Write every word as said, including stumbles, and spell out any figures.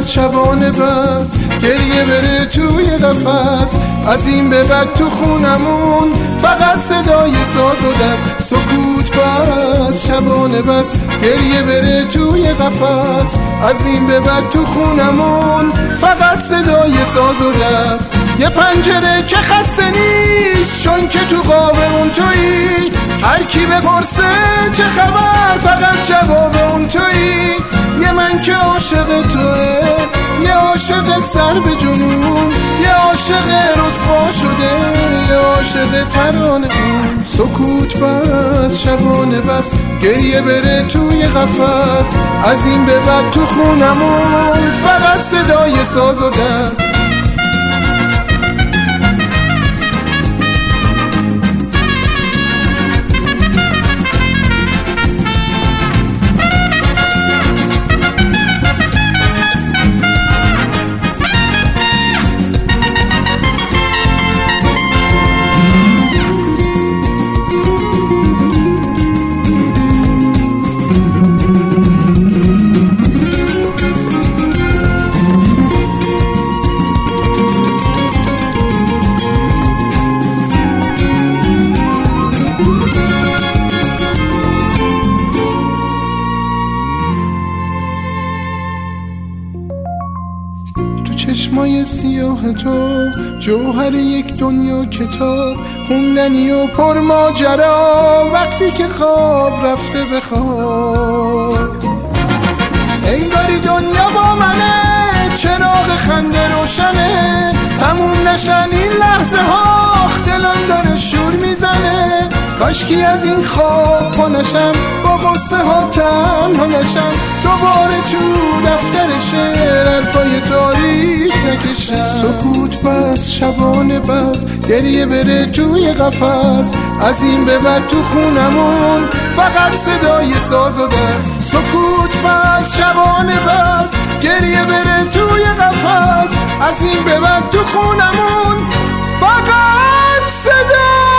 بس شبانه بس گریه بره توی قفس، از این به بعد تو خونمون فقط صدای ساز و دست. سکوت بس شبانه بس گریه بره توی قفس، از این به بعد تو خونمون فقط صدای ساز و دست. یه پنجره که خسته نیست چون که تو قاب اون تویی، هر کی بپرسه چه خبر فقط جواب اون تویی. یه من که عاشق توه، یه عاشق سر به جنون، یه عاشق رسوا شده، یه عاشق ترانه اون. سکوت بس شبانه بس گریه بره توی قفس، از این به بعد تو خونمون فقط صدای ساز و دست. چشمای سیاه تو جوهر یک دنیا کتاب، خوندنی و پر ماجرا وقتی که خواب رفته به خواب. انگاری دنیا با منه، چراغ خنده روشنه، تموم نشن این لحظه ها، دلم داره شور میزنه. کاشکی از این خواب پا نشم، با قصه ها تنها نشم، دوباره تو دفتر شعر حرفای تاریخ نکشم. سکوت بس شبانه بس گریه بره توی قفس، از این به بعد تو خونمون فقط صدای ساز و دست. سکوت بس شبانه بس گریه بره توی قفس، از این به بعد تو خونمون فقط صدای